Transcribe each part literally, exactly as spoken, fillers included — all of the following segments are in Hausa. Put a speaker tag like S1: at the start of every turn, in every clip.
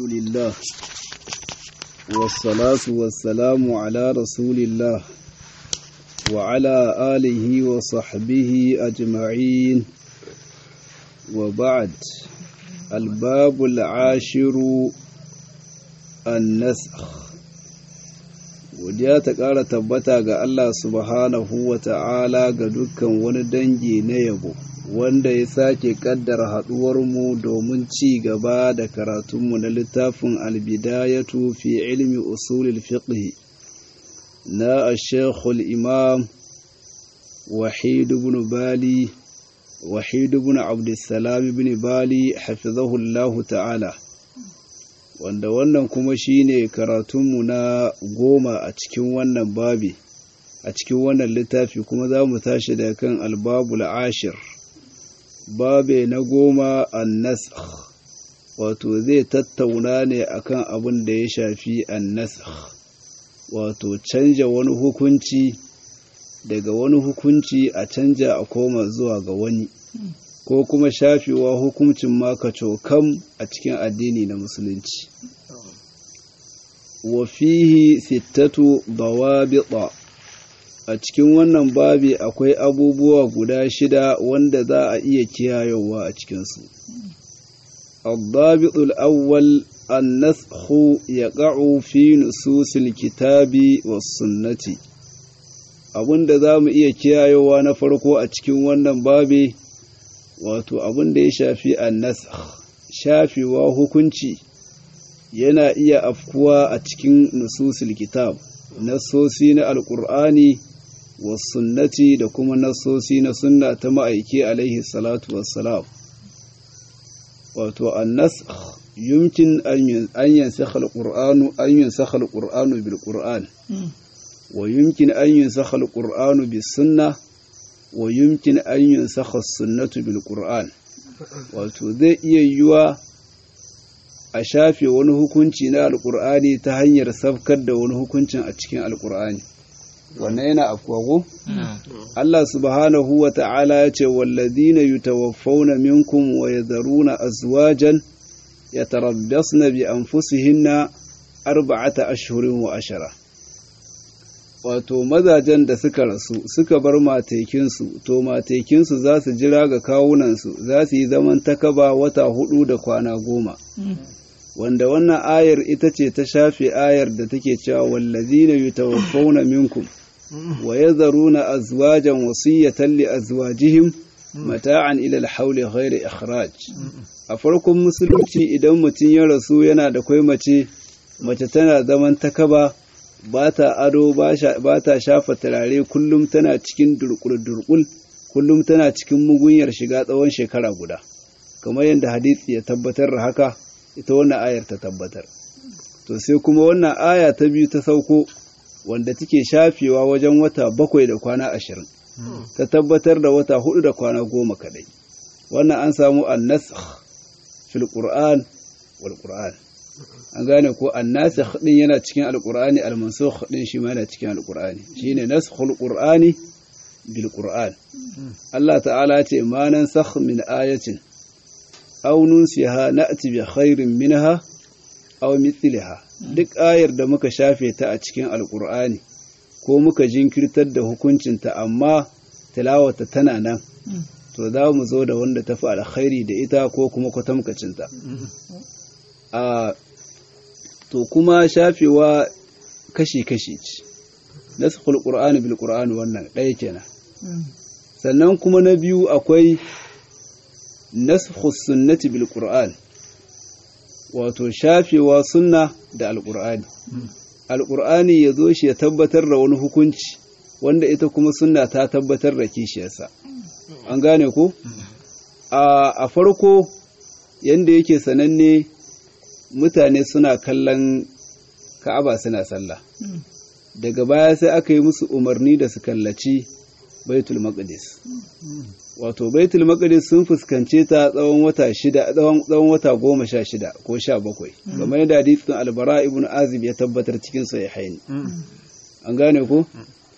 S1: لله والصلاة والسلام على رسول الله وعلى آله وصحبه أجمعين وبعد. الباب العاشر النسخ. Godiya ta ƙara tabbata ga Allah subhanahu wa ta'ala ga dukkan wani dangi na yabo wanda ya sake ƙaddara haɗuwarmu domin ci gaba da karatunmu na littafin albidayatu fi ilmi usulil fiqh na ashekul imam wahid ibn bali wahid ibn abdussalam ibn bali hafizahullahu ta'ala, wanda wannan kuma shine karatunmu na goma a cikin wannan babi a cikin wannan littafi, kuma za mu tashi daga kan albabul ashir, babe na goma an-nasakh, wato zai tattauna ne akan abin da ya shafi an-nasakh, wato canja wani hukunci daga wani hukunci a canja a koma zuwa ga wani, ko kuma shafewa hukuncin maka cokam a cikin addini na musulunci. Wa fihi sittatu dawabita, a cikin wannan babi akwai abubuwa guda shida wanda za a iya kiyayewa a cikinsu. Ad-dabitul awwal an-nasakhu yaqa'u fi nususil kitabi was sunnati. Abinda za mu iya kiyayewa na farko a cikin wannan babi, wato abin da ya shafi an-nasakh, shafewa hukunci yana iya afkuwa a cikin nususul kitab, nasosi na alqur'ani was sunnati da kuma nasosi na sunna ta ma'aiki alaihi salatu wassalam. Wato an-nasakh yumkin an yansakha al-qur'anu an yansakha al-qur'anu bil qur'an wa yumkin an yansakha al-qur'anu bis sunnah wa yumkin an yunsakha as-sunnatu bil qur'an. Wato zai iya yiwa a shafe wani hukunci na alqur'ani ta hanyar sabkar da wani hukuncin a cikin alqur'ani. Wannan yana afkuwa. Allah subhanahu wa ta'ala ya ce walladhina yutawaffawna minkum wa yadharuna azwajan yatarabbasna bi anfusihinna arba'ata ashhurin wa ashara. Wato mazajen da suka rasu suka bar matekinsu, to matekinsu za su jira ga kawunansu, za su yi zaman takaba wata hudu da kwana goma. Wanda wannan ayar ita ce ta shafe ayar da take cewa wallazina yutawaffawna minkum wa yadharuna azwajan wasiyatan li azwajihim mata'an ila al-hawli ghayra ikhraj. A farkon musulunci idan mutum ya rasu yana da kai mace, mace tana zaman takaba, ba ta ado, ba ta shafa turare, kullum tana cikin durkul-durkul, kullum tana cikin mugunyar shiga tsawon shekara guda, kamar yadda hadisi ya tabbatar da haka, ita wannan ayar ta tabbatar. To sai kuma wannan aya ta biyu ta sauko, wanda take shafewa wajen wata bakwai da kwana ashirin, ta tabbatar da wata hudu da kwana goma kadai. Wannan an samu an-nasakh fil qur'an wal qur'an. An gane ko an-nasikh din yana cikin alqur'ani, al-mansukh din shi ma yana cikin alqur'ani, shine naskhul qur'ani bil qur'an. Allah ta'ala ce ma nansakh min ayatin aw nunsiha na'ti bi khairin minha aw mithliha. Duk ayar da muka shafe ta a cikin alqur'ani ko muka jinkirtar da hukuncinta amma tilawata tana nan, to za mu zo da wanda tafi alkhairi da ita ko kuma kwatamkacinta. a to kuma shafewa kashi-kashi ce, naskhul qur'ani bil qur'ani, wannan ɗaya kenan. Sannan kuma na biyu akwai naskhus sunnati bil qur'an, wato shafewa sunna da alqur'ani. Alqur'ani ya zo shi ya tabbatar da wani hukunci wanda ita kuma sunna ta tabbatar da kishiyarsa. An gane ko? a farko yanda yake sananne, mutane suna kallon Ka'aba suna sallah. Daga baya sai aka yi musu umarni da su kallaci Baitul Maqdis. Wato Baitul Maqdis sun fuskance ta tsawon wata shida, tsawon wata goma sha shida ko sha bakwai. Kamar yadda hadisin Al-Bara ibn Azib ya tabbatar cikin Sahihain. An gane ko?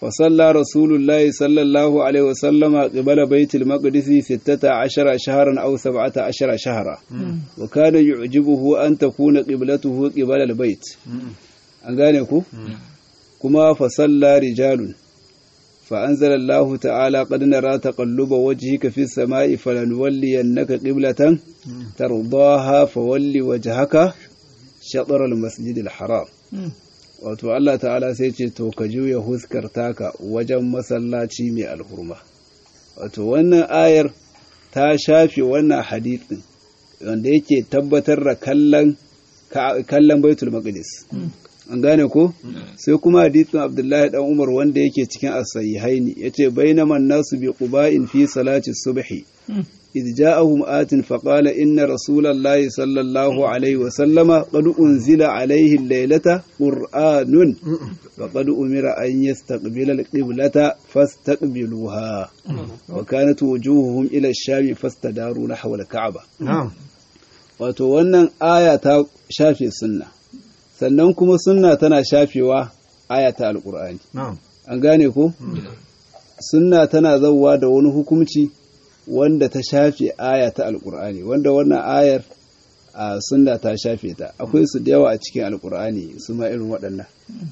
S1: فصلى رسول الله صلى الله عليه وسلم قبل بيت المقدس ستة عشر شهرا أو سبعة عشر شهرا وكان يعجبه أن تكون قبلته قبل البيت أنغانيكو كما فصلى رجال فأنزل الله تعالى قد نرى تقلب وجهك في السماء فلنولينك قبلة ترضاها فولي وجهك شطر المسجد الحرام wato Allah ta'ala sai ce to ka juya huskar taka wajen masallaci mai alhurma wato wannan ayar ta shafe wannan hadisin wanda yake tabbatar da kallon kallon Baitul Maqdis an gane ko sai kuma hadisin Abdullahi dan Umar wanda yake cikin as-sahihaini yace bainaman nasu bi quba'in fi salati subhi إذ جاءهم آت فقال إن رسول الله صلى الله عليه وسلم قد أنزل عليه الليلة قرآن فقد أمر أن يستقبل القبلة فاستقبلوها وكانت وجوههم إلى الشام فاستداروا نحو الكعبة wato wannan aya ta shafe sunna sannan kuma sunna tana shafewa aya ta alqur'ani an gane ko sunna tana zawwa da wani hukunci wanda ta shafe aya ta alkur'ani wanda wannan ayar a sunna ta shafe ta akwai su da yawa a cikin alkur'ani su ma irin waɗannan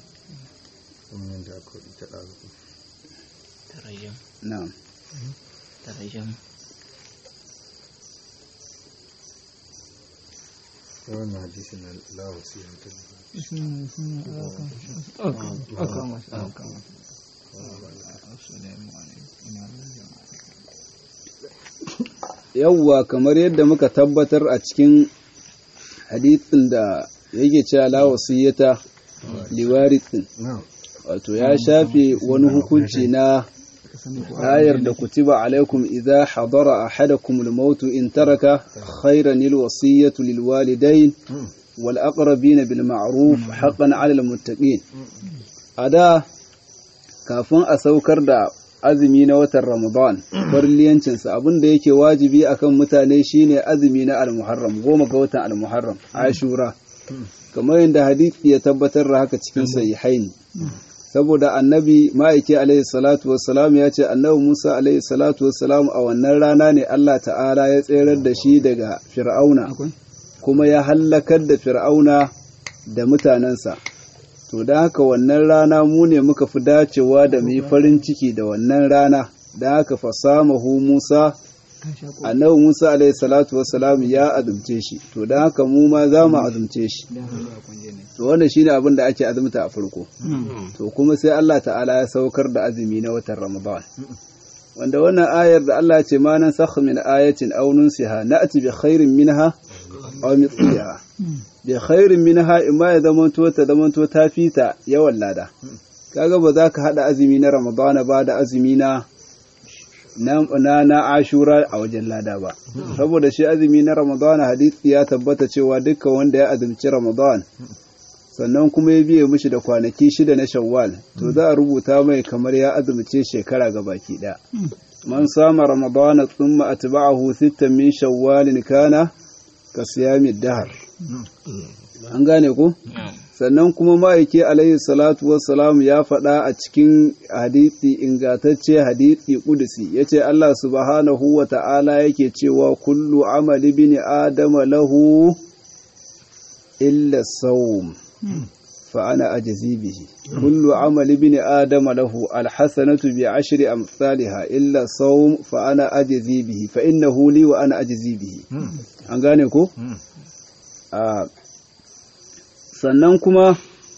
S1: na'am
S2: wannan hadisi na lawasi
S1: yawwa kamar yadda muka tabbatar a cikin hadithin da yake cewa la wasiyata liwarithin wato ya shafe wani hukunci na ayar da kutiba alaikum idza hadara ahadakum al-maut in taraka khayran al-wasiyatu lil walidayn wal aqrabin bil ma'ruf haqqan 'ala al-muttaqin ada kafin a saukar da azumi na watan Ramadan farliyancinsa abinda yake wajibi akan mutane shine azumi na al-Muharram goma ga watan al-Muharram Ashura kamar yadda hadisi ya tabbatar da haka cikin sahihain saboda annabi ma'aiki alaihi salatu wassalam ya ce annabi Musa alaihi salatu wassalam a wannan rana ne Allah ta'ala ya tsayar da shi daga Fir'auna kuma ya hallakar da Fir'auna da mutanensa to da haka wannan rana mu ne muka fi dacewa da mu yi farin ciki da wannan rana da haka fasamahu Musa annabi Musa alaihi salatu wassalam ya azumce shi to da haka mu ma za mu azumce shi to wannan shine abin da ake azumta a farko to kuma sai Allah ta'ala ya saukar da azumi na watan Ramadan wanda wannan ayar da Allah ya ce ma nan sakh min ayatin aw nunsiha na'ti bi khairin minha aw mithliha bi khairin minha imma ya zamanto ta zamanto ta fita yawan lada kaga ba za ka hada azumi na Ramadan ba da azumi na na na Ashura a wajen lada ba saboda shi azumi na Ramadan hadisi ya tabbata cewa dukkan wanda ya azumci Ramadan sannan kuma ya biye mishi da kwanaki shida na Shawwal to za a rubuta mai kamar ya azumce shekara gabaki daya man sama Ramadan thumma atba'ahu sittan min Shawwal kana ka siyamid dahr an gane ko sannan kuma ma'aiki alaihi salatu wassalam ya faɗa a cikin hadisi ingantacce hadisi kudusi yace Allah subhanahu wa ta'ala yake cewa kullu amali bin adama lahu illa sawm fa ana ajzi bihi kullu amali bin adama lahu alhasanatu bi ashri amsalha illa sawm fa ana ajzi bihi fa innahu li wa ana ajzi bihi an gane ko a sannan kuma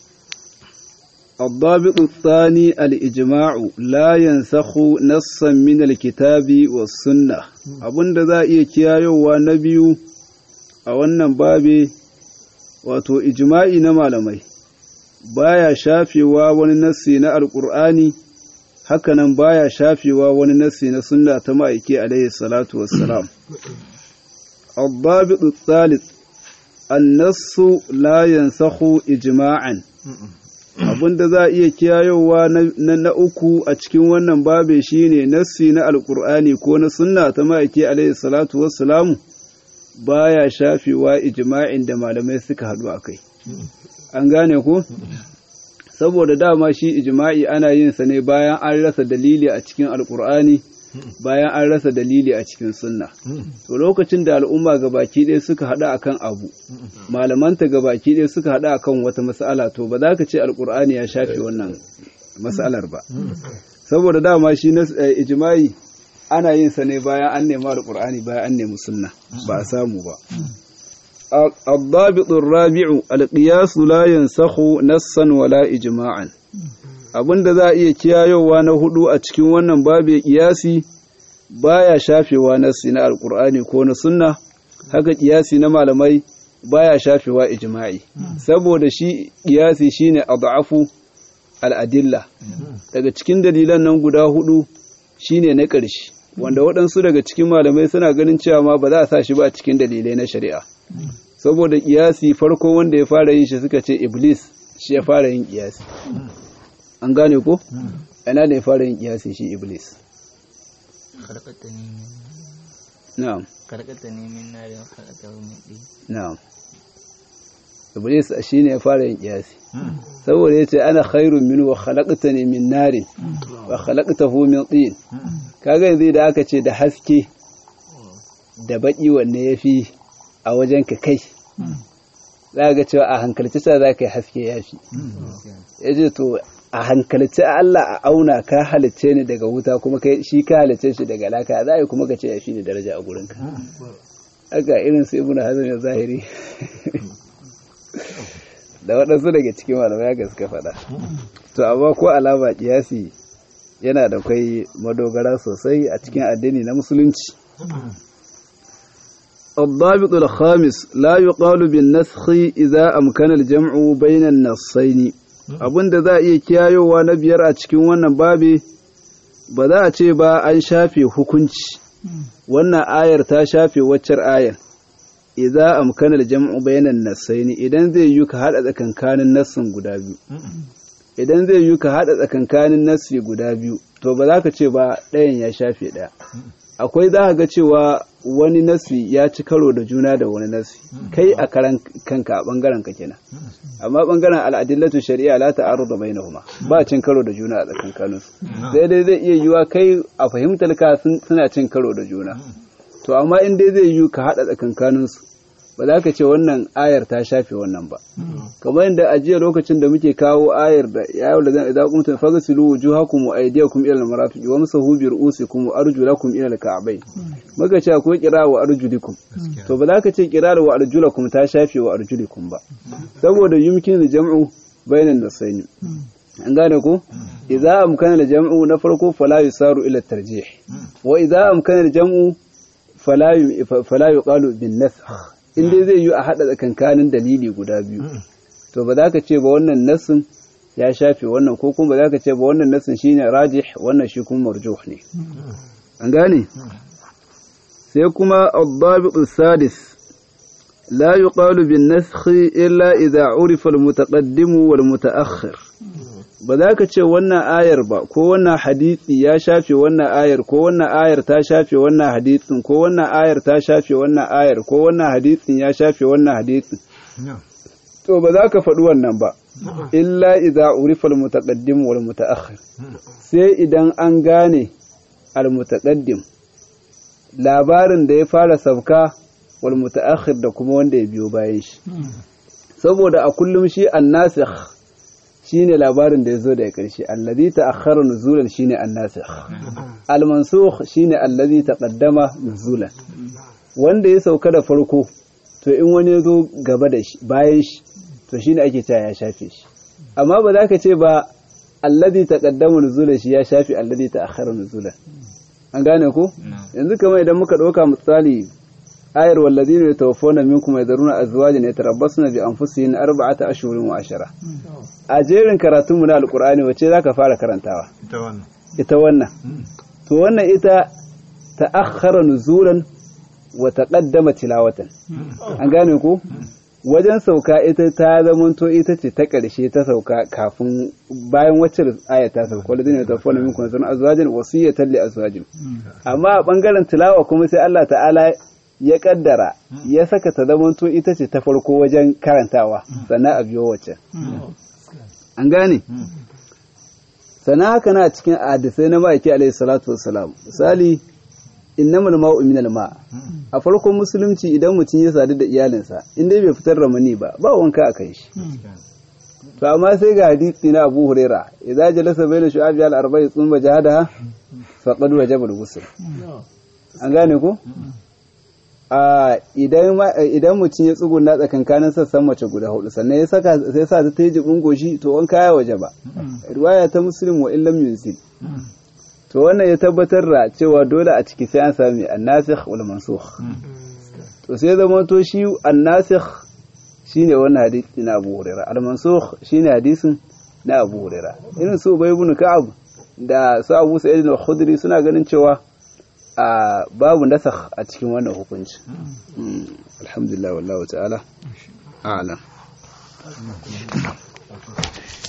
S1: الضابط الثاني الإجماع لا ينسخ نصا من الكتاب والسنة abinda za a iya kiyayowa na biyu a wannan babe wato ijma'i na malamai baya shafewa wani nassi na alqur'ani hakanan baya shafewa wani nassi na sunna ta ma'aiki alaihi salatu wassalam الضابط الثالث النص لا ينسخ إجماعا abinda za a iya kiyayowa na, na uku a cikin wannan babe shine nassi na alkur'ani ko na sunna ta ma'aiki alaihi salatu wassalamu baya shafewa ijma'in da malamai suka haɗu a kai an gane ko saboda dama shi ijma'i ana yin sa ne bayan an rasa dalili a cikin alkur'ani bayan an rasa dalili a cikin sunna to lokacin da al'umma gabaki ɗaya suka haɗu akan abu malamanta gabaki ɗaya suka haɗu akan wata mas'ala to ba za ka ce alkur'ani ya shafe wannan mas'alar ba saboda dama shi na ijma'i ana yin sa ne bayan an nemi alkur'ani bayan an nemi sunna ba a samu ba. الضابط الرابع القياس لا ينسخ نصا ولا إجماعا abinda za a iya kiyayowa na hudu a cikin wannan babu kiyasi baya shafewa nassi na alkur'ani ko na sunna haka kiyasi na malamai baya shafewa ijma'i saboda shi kiyasi shine adhafu al-adilla daga cikin dalilan nan guda hudu shine na ƙarshe wanda waɗansu daga cikin malamai suna ganin cewa ma ba za a sa shi ba a cikin dalilai na shari'a saboda kiyasi farko wanda ya fara yin shi suka ce iblis shi ya fara yin kiyasi an gane ko ana da ya fara yin kiyasi shi iblis na'am na'am iblis shine ya fara yin kiyasi saboda yace ana khairun minhu wa khalaqtani min narin wa khalaqtahu min tin kaga yanzu da aka ce da haske da baki wanne yafi a wajen ka kai za ga cewa a hankalci sa za ka yi haske yafi yace to a hankalci Allah a auna ka halice ni daga wuta kuma kai shi ka halice shi daga laka za a yi kuma ka ce yafi ni daraja a gurinka haka irin su ibnu hazm ya zahiri da waɗansu daga cikin malamai ga suka faɗa to amma ko alama kiyasi yana da kai madogara sosai a cikin addini na musulunci. الضابط الخامس لا يقال بالنسخ إذا أمكن الجمع بين النصين abinda za a iya kiyayowa na biyar a cikin wannan babi ba za a ce ba an shafe hukunci wannan ayar ta shafe waccar ayar idza amkana al-jam'u bayna an-nassayn idan zai yi ka hada tsakankanin nassin guda biyu idan zai yi ka hada tsakankanin nassi guda biyu to ba za ka ce ba ɗayan ya shafe ɗaya akwai za ka ga cewa wani nassi ya ci karo da juna da wani nassi kai a karan kanka a bangaren ka kenan amma bangaren al-adillatu shari'a la ta'arudu bainahuma ba cin karo da juna a tsakankanin su sai dai zai iya yiwa kai a fahimtar ka suna cin karo da juna to amma in dai zai yi ka haɗa tsakankaninsu ba za ka ce wannan ayar ta shafe wannan ba kamar yadda a jiya lokacin da muke kawo ayar da ya yi zan idan kuma fagasilu wujuhakum wa aydiyakum ila al-marafiq wa masahu bi ru'usikum wa arjulakum ila al-ka'bayn muka ce akwai kira wa arjulikum to ba za ka ce kira wa arjulakum ta shafe wa arjulikum ba saboda yumkin al-jam'u bainan nasayn an gane ko idza amkana al-jam'u na farko fala yusaru ila at-tarjih wa idza amkana al-jam'u fala yuqalu bin nasakh in dai zai yi a hada tsakankanin dalili guda biyu to ba za ka ce ba wannan nassin ya shafe wannan ko kuma ba za ka ce ba wannan nassin shine rajih wannan shi kuma marjuh ne an gane sai kuma ad-dabit as-sadis la yuqalu bin nasakh illa idha urifa al-mutaqaddim wal mutaakhir ba za ka ce wannan ayar ba ko wannan hadisi ya shafe wannan ayar ko wannan ayar ta shafe wannan hadisin ko wannan ayar ta shafe wannan ayar ko wannan hadisin ya shafe wannan hadisin to ba za ka faɗi wannan ba illa idza urifa al-mutaqaddim wal mutaakhir sai idan an gane al-mutaqaddim labarin da ya fara sauka wal mutaakhir da kuma wanda ya biyo bayan shi saboda a kullum shi an-nasikh shine labarin da yazo daga ƙarshe allazi ta'akhkhara nuzulan shine an-nasikh al-mansukh shine allazi taqaddama nuzulan wanda ya sauka da farko to in wani yazo gaba da shi bayan shi to shine ake cewa ya shafe shi amma ba za ka ce ba allazi taqaddama nuzulan shi ya shafe allazi ta'akhkhara nuzulan an gane ko yanzu kamar idan muka dauka misali ayar wallazina yatawaffawna minkum yadharuna azwajan yatarabbasna bi anfusihin arba'ata ashhurin wa ashara a jerin karatun mu na alqur'ani wace zaka fara karantawa
S2: ita wannan
S1: ita wannan to wannan ita ta'akhkhara nuzulan wa taqaddama tilawatan an gane ko wajen sauka ita ta zamanto ita ce ta karshe ta sauka kafin bayan wacce aya ta sauka wallazina yatawaffawna minkum yadharuna azwajan wasiyatan li azwajin amma a bangaren tilawa kuma sai Allah ta'ala ya kaddara ya saka ta zamanto ita ce ta farko wajen karantawa sannan a biyo wacce an gane sana haka na cikin hadisai na ma'aiki alaihi salatu wassalam misali innamal ma'u minal ma a farkon musulunci idan mutum ya sadu da iyalinsa in dai bai fitar ramani ba ba wanka a kai shi to amma sai ga hadisi na Abu Huraira idza jalasa baina shu'abi al-arba'i thumma jahadaha faqad wajaba al-ghusl an gane ko a idan idan mutum ya tsuguna tsakankanin sassan mace guda hudu sannan ya saka sai sa ta yi jibin goshi to wanka ya wajaba riwaya ta Muslim wa illam yunsil to wannan ya tabbatar da cewa dole a ciki sai an sami an-nasikh wal mansukh to sai zama to shi an-nasikh shine wannan hadisi na Abu Hurairah al-mansukh shine hadisin na Abu Hurairah irin su Ubay ibn Ka'ab da su Abu Sa'id al-Khudri suna ganin cewa a babu nasakh a cikin wannan hukunci alhamdulillah wallahu ta'ala a'lam